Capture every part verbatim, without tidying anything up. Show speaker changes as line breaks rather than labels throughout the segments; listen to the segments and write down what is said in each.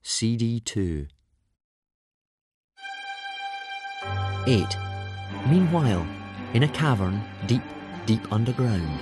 C D two. eight. Meanwhile, in a cavern deep, deep underground.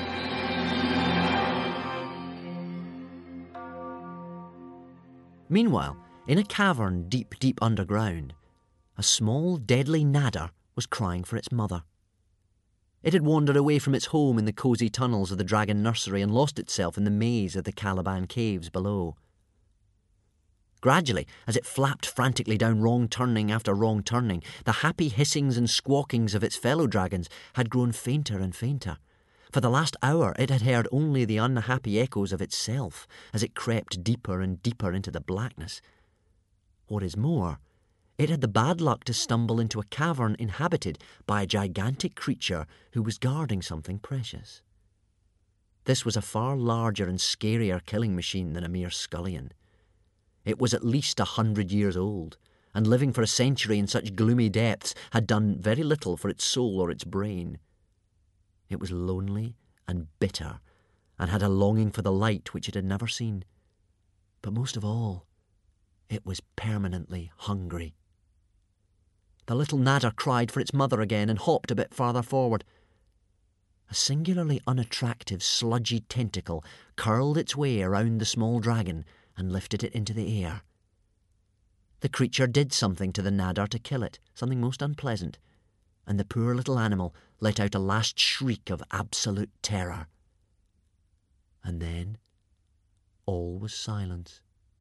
Meanwhile, in a cavern deep, deep underground, a small, deadly nadder was crying for its mother. It had wandered away from its home in the cosy tunnels of the dragon nursery and lost itself in the maze of the Caliban caves below. Gradually, as it flapped frantically down wrong turning after wrong turning, the happy hissings and squawkings of its fellow dragons had grown fainter and fainter. For the last hour it had heard only the unhappy echoes of itself as it crept deeper and deeper into the blackness. What is more, it had the bad luck to stumble into a cavern inhabited by a gigantic creature who was guarding something precious. This was a far larger and scarier killing machine than a mere scullion. It was at least a hundred years old, and living for a century in such gloomy depths had done very little for its soul or its brain. It was lonely and bitter, and had a longing for the light which it had never seen. But most of all, it was permanently hungry. The little nadder cried for its mother again and hopped a bit farther forward. A singularly unattractive, sludgy tentacle curled its way around the small dragon and lifted it into the air. The creature did something to the nadder to kill it, something most unpleasant, and the poor little animal let out a last shriek of absolute terror. And then all was silence.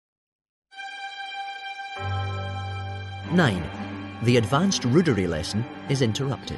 nine. The advanced rudery lesson is interrupted.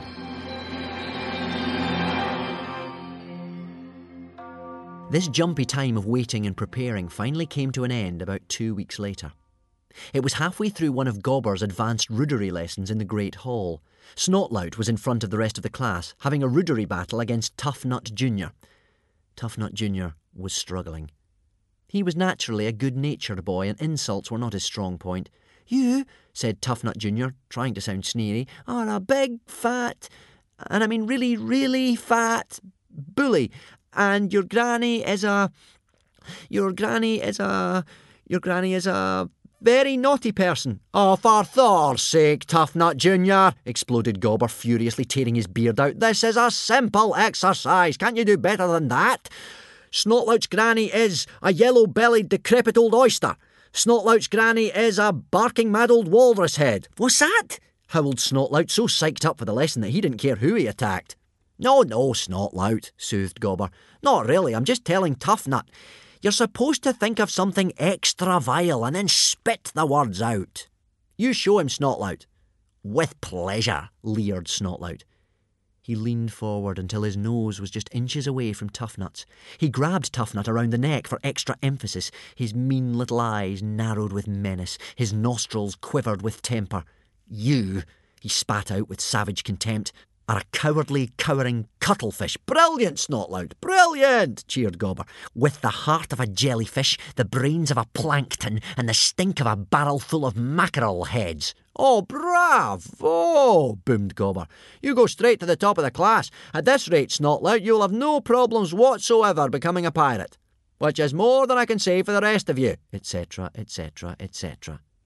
This jumpy time of waiting and preparing finally came to an end about two weeks later. It was halfway through one of Gobber's advanced rudery lessons in the Great Hall. Snotlout was in front of the rest of the class, having a rudery battle against Tuffnut Junior Tuffnut Junior was struggling. He was naturally a good-natured boy, and insults were not his strong point. "You," said Tuffnut Junior, trying to sound sneery, "are a big, fat, and I mean really, really fat bully, and your granny is a... your granny is a... your granny is a... very naughty person." "Oh, for Thor's sake, Tuffnut Junior, exploded Gobber, furiously tearing his beard out. "This is a simple exercise. Can't you do better than that? Snotlout's granny is a yellow-bellied, decrepit old oyster. Snotlout's granny is a barking mad old walrus head." "What's that?" howled Snotlout, so psyched up for the lesson that he didn't care who he attacked. "No, no, Snotlout," soothed Gobber. "Not really, I'm just telling Tuffnut. You're supposed to think of something extra vile and then spit the words out. You show him, Snotlout." "With pleasure," leered Snotlout. He leaned forward until his nose was just inches away from Tuffnut's. He grabbed Tuffnut around the neck for extra emphasis. His mean little eyes narrowed with menace. His nostrils quivered with temper. "You," he spat out with savage contempt, "are a cowardly, cowering cuttlefish." "Brilliant, Snotlout, brilliant," cheered Gobber. "With the heart of a jellyfish, the brains of a plankton, and the stink of a barrel full of mackerel heads." "Oh, bravo," boomed Gobber. "You go straight to the top of the class. At this rate, Snotlout, you'll have no problems whatsoever becoming a pirate. Which is more than I can say for the rest of you," et cetera, et cetera, et cetera.